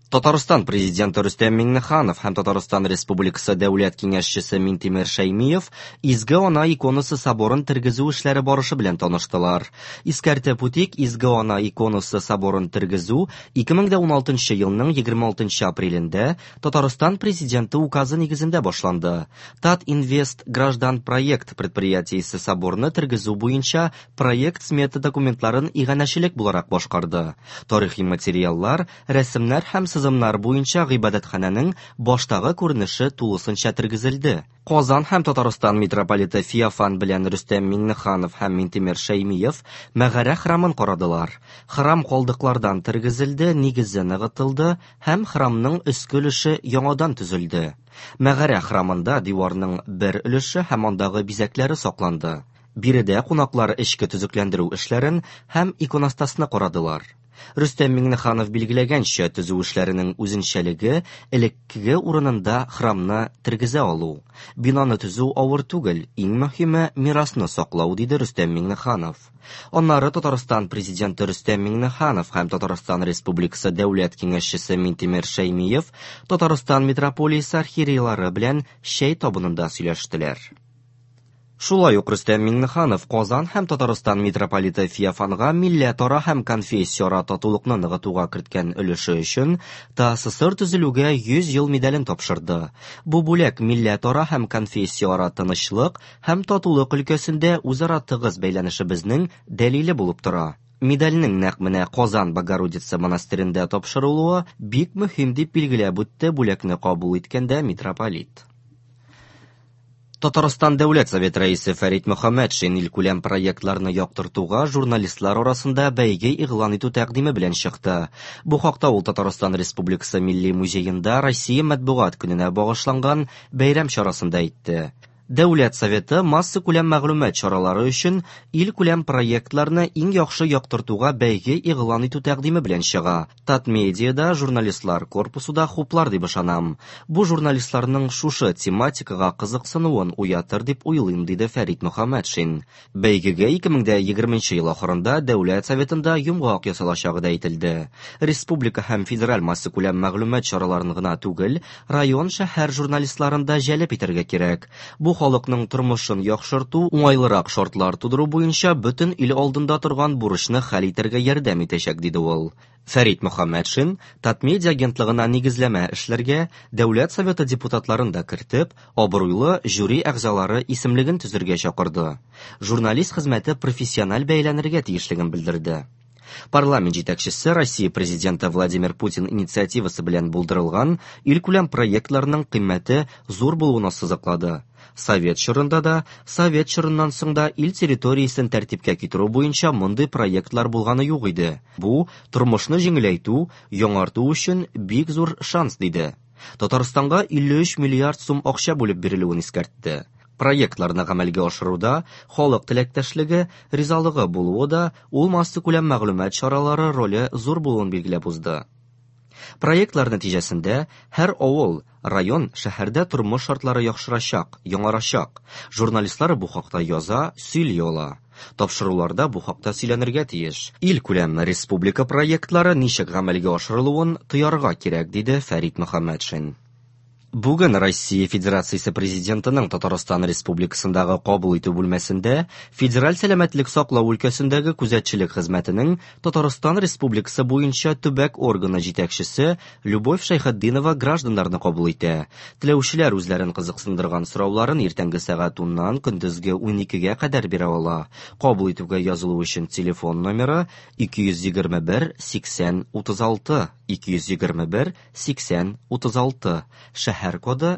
Татарстан президенты Рөстәм Миңнеханов һәм Татарстан Республикасы Дәүләт киңәшчесе Минтимер Шәймиев Изге Ана иконасы соборын тергезү эшләре барышы белән таныштылар. Искәртеп үтик, Изге Ана иконасы соборын тергезү 2016 елның 26 апрелендә Татарстан президенты указы нигезендә башланды. Татинвест граждан проект предприятиесе соборны тергезү буенча проект смета документларын иганәчелек буларак башкарды. Тарихи материаллар, рәсемнәр һәм сызымнар буенча гыйбадәтханәнең баштагы күренеше тулысынча тергезелде. Казан һәм Татарстан митрополиты Феофан белән Рөстәм Миңнеханов һәм Минтимер Шәймиев Мәгарә храмын карадылар. Храм калдыклардан тергезелде, нигезе ныгытылды һәм храмның өске өлеше яңадан төзелде. Мәгарә храмында диварның бер өлеше һәм андагы бизәкләре сакланды. Биредә кунаклар эчке төзекләндерү эшләрен һәм иконостасны карадылар. Рөстәм Миңнеханов билгеләгәнчә, төзү эшләренең үзенчәлеге элеккеге урынында храмны тергезә алу. Бинаны төзү авыр түгел, иң мөһиме мирасны саклау, диде Рөстәм Миңнеханов. Аннары Татарстан президенты Рөстәм Миңнеханов һәм Татарстан Республикасы Дәүләт киңәшчесе Минтимер Шәймиев Татарстан метрополиясе архиерейлары белән чәй табынында сөйләштеләр. Шулай ук Рөстәм Миңнеханов Казан һәм Татарстан митрополиты Феофанга милләтара һәм конфессияара татулыкны ныгытуга керткән өлеше өчен ТССР төзелүгә 100 ел медален тапшырды. Бу бүләк милләтара һәм конфессияара тынычлык һәм татулык өлкәсендә үзара тыгыз бәйләнешебезнең дәлиле булып тора. Медальнең нәкъ менә Казан Богородица монастырендә тапшырылуы бик мөһим дип билгеләп үтте бүләкне кабул иткәндә митрополит. Татарстан Дәүләт Совет рәисе Фәрит Мөхәммәтшин илкүләм проектларны яктыртуга журналистлар арасында бәйге игълан итү тәкъдиме белән чыкты. Бу хакта ул Татарстан Республикасы Милли музеенда Россия матбугат көненә багышланган бәйрәм чарасында әйтте. Дәүләт Советы масса күләм мәгълүмат чаралары өчен илкүләм проектларны иң яхшы яктыртуга бәйге игълан итү тәкъдиме белән чыга. Татмедиада журналистлар корпусуда хуплар дип ышанам. Бу журналистларның шушы тематикага кызыксынуын уятыр дип уйлыйм, диде Фәрит Мөхәммәтшин. Бәйгегә 2020 ел ахырында Дәүләт Советында йомгак ясалачагы да әйтелде. Республика һәм федераль масса күләм мәгълүмат чараларын гына түгел, район, шәһәр журналистларын да җәлеп итәргә кирәк. Бу халыкның тормышын яхшырту, уңайлырак шартлар тудыру буенча бөтен ил алдында торган бурычны хәл итәргә ярдәм итәчәк, диде ул. Фәрит Мөхәммәтшин Татмедиа агентлыгына нигезләмә эшләргә Дәүләт Советы депутатларын да кертеп, абруйлы жюри әгъзалары исемлеген төзергә чакырды. Журналист хезмәте профессиональ бәйләнергә тиешлеген белдерде. Парламент җитәкчесе Россия президенты Владимир Путин инициативасы белән булдырылган илкүләм проектларның кыйммәте зур булуына сызыклады. Совет чорында да, Совет чорыннан соң да ил территориясен тәртипкә китерү буенча мондый проектлар булганы юк иде. Бу тормышны җиңеләйтү, яңарту өчен бик зур шанс, диде. Татарстанга 53 миллиард сум акча бүлеп бирелүен искәртте. Проектларны гамәлгә ашыруда халык теләктәшлеге, ризалыгы булуы да ул масса күләм мәгълүмат чаралары роле зур булуын билгеләп узды. Проектлар нәтиҗәсендә һәр авыл, район, шәһәрдә тормыш шартлары яхшырачак, яңарачак. Журналистлар бу хакта яза, сөйли ала. Тапшыруларда бу хакта сөйләнергә тиеш. Илкүләм республика проектлары ничек гамәлгә ашырылуын тоярга кирәк, диде Фәрит Мөхәммәтшин. Бүген Россия Федерациясе президентының Татарстан Республикасындагы кабул итү бүлмәсендә федераль сәламәтлек саклау өлкәсендәге күзәтчелек хезмәтенең Татарстан Республикасы буенча төбәк органы җитәкчесе Любовь Шәйхетдинова гражданнарны кабул итә. Теләүчеләр үзләрен кызыксындырган сорауларын иртәнге сәгать 10-нан көндезге 12-гә кадәр бирә ала. Кабул итүгә язылу өчен телефон номеры 221 80 36 221 80 36. Шәһәр коды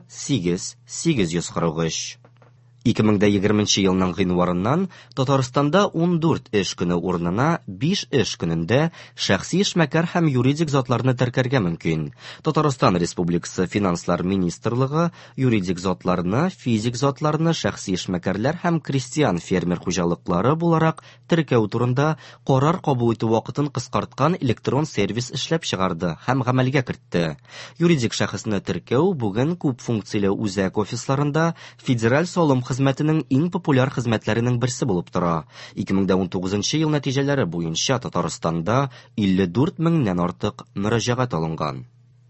8843. 2020 елның гыйнварыннан Татарстанда 14 эш көне урынына 5 эш көнендә шәхси эшмәкәр һәм юридик затларны теркәргә мөмкин. Татарстан Республикасы Финанслар министрлыгы юридик затларны, физик затларны шәхси эшмәкәрләр һәм крестьян фермер хуҗалыклары буларак теркәү турында карар кабул итү вакытын кыскарткан электрон сервис эшләп чыгарды һәм гамәлгә кертте. Юридик шәхесне теркәү бүген күп функцияле үзәк офисларында федераль салым хезмәтенең иң популяр хезмәтләренең берсе булып тора. 2019 ел нәтиҗәләре буенча Татарстанда 54 меңнән артык мөрәҗәгать алынган.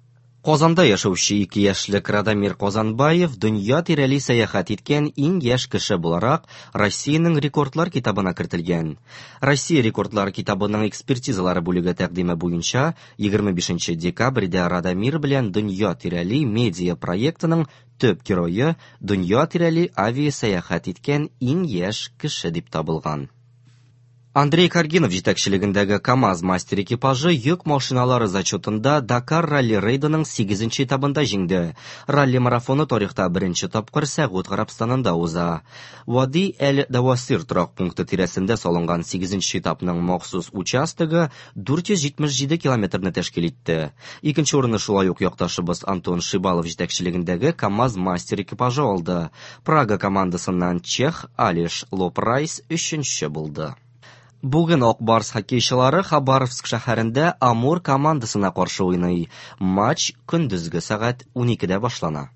Qozonda yashovchi 2 яшьлек Радамир Qozonbayev дөнья тирәли сәяхәт иткән иң яшь кеше буларак Россиянең рекордлар китабына кертелгән. Россия рекордлар китабының экспертизалары бүлеге тәкъдиме буенча 25 декабрьдә Радамир белән дөнья тирәли медиа проектының төп герое дөнья тирәли авиасәяхәт иткән иң яшь кеше дип табылган. Андрей Каргинов җитәкчелегендәге КАМАЗ мастер экипажы йөк машиналары зачетында Дакар ралли-рейдының 8-нче этабында җиңде. Ралли-марафоны тарихта беренче тапкыр Сәгүд Гарәбстанында уза. Вади Эль-Давасир торак пункты тирәсендә салынган 8-нче этапның махсус участогы 477 километрны тәшкил итте. Икенче урынны шулай ук якташыбыз Антон Шибалов җитәкчелегендәге КАМАЗ мастер экипажы алды. Прага командасыннан чех Алиш Лопрайс 3-нче булды. Бүген Ак Барс хоккейчылары Хабаровск шәһәрендә Амур командасына каршы уйный. Матч көндезге сәгать 12дә башлана.